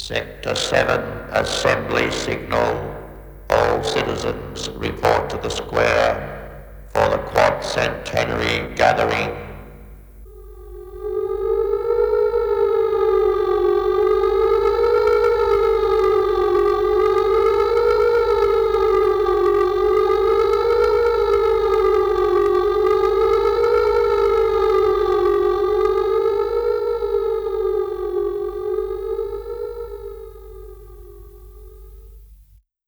Sector 7, assembly signal. All citizens report to the square for the quad centenary gathering.